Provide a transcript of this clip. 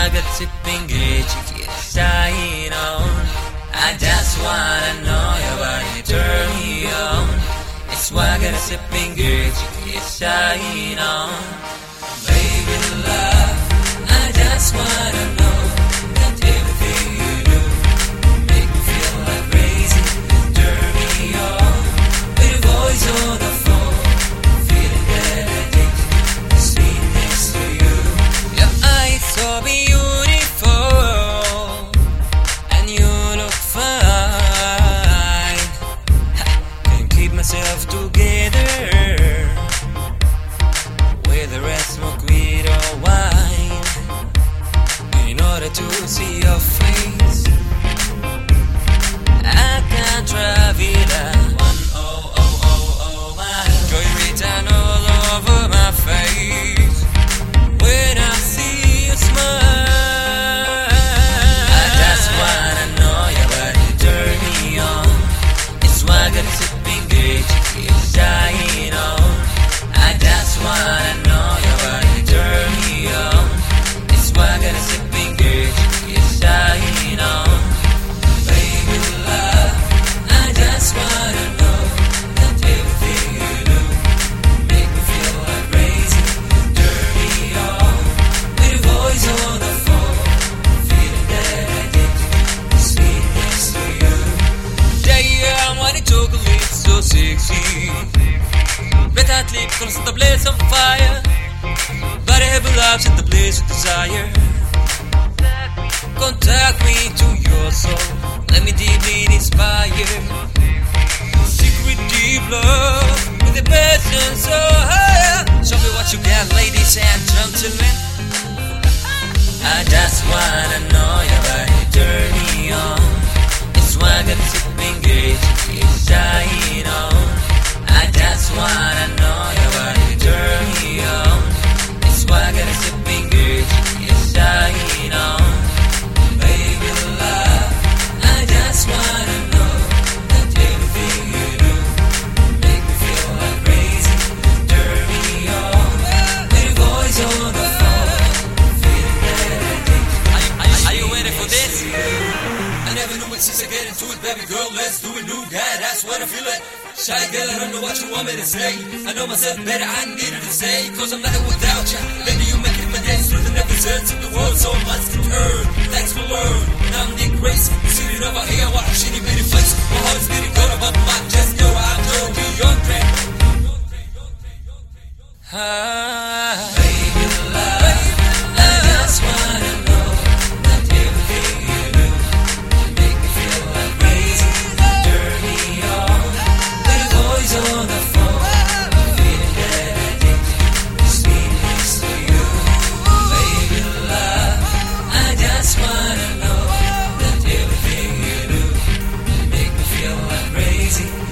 swagger sipping gauge, shine on. I just wanna know your body, turn me on. It's swagger sipping gauge, shine on. Baby love, I just wanna know that everything you do make me feel like crazy, turn me on. With your voice on the phone, feeling that addiction, sweetness to you. Your eyes so beautiful, and you look fine. Can't keep myself together, whether I smoke weed or wine, in order to see your face. I can't travel my joy written all over my face when I see you smile. I just wanna know your body, turn me on. It's swagger sipping gauge, shine on. I just wanna know your body, turn me on. It's swagger sipping gauge, shine on. Baby love, I just wanna know that everything you do make me feel like crazy, turn me on. With your voice on the phone, feeling that addiction, sweetness to you. Damn, when it chocolate so sexy, red hot lip colors set the blaze on fire. Body heavy loves set the blaze with desire. Contact me to your soul, let me deeply inspire. Secret deep love with a passion so higher. Show me what you got, ladies and gentlemen. I just wanna know your body, turn me on. It's swagger sipping gauge, shine on. I just wanna know your body, turn me on. It's swagger sipping gauge, shine on. Baby love, I just wanna know that everything you do make me feel like crazy, turn me on. With your voice on the phone, feeling that addiction. Are you ready for this? I never knew it since I get into it, baby girl, let's do it, new guy, that's what I feel it. Shy girl, I don't know what you want me to say. I know myself better, I needed to say, cause I'm nothing without ya. Baby, you make it my days through the never turns of the world, so much to turn. Thanks for learn, now I'm Nick Grace, sitting over here, what a shitty bitty face. My heart's beating good about my chest, girl, I'm going beyond dread. Baby love, I just wanna know that everything you do make me feel like crazy, turn me on. With your voice on the phone, feeling that addiction, sweetness to you. Baby love, I just wanna know that everything you do make me feel like crazy.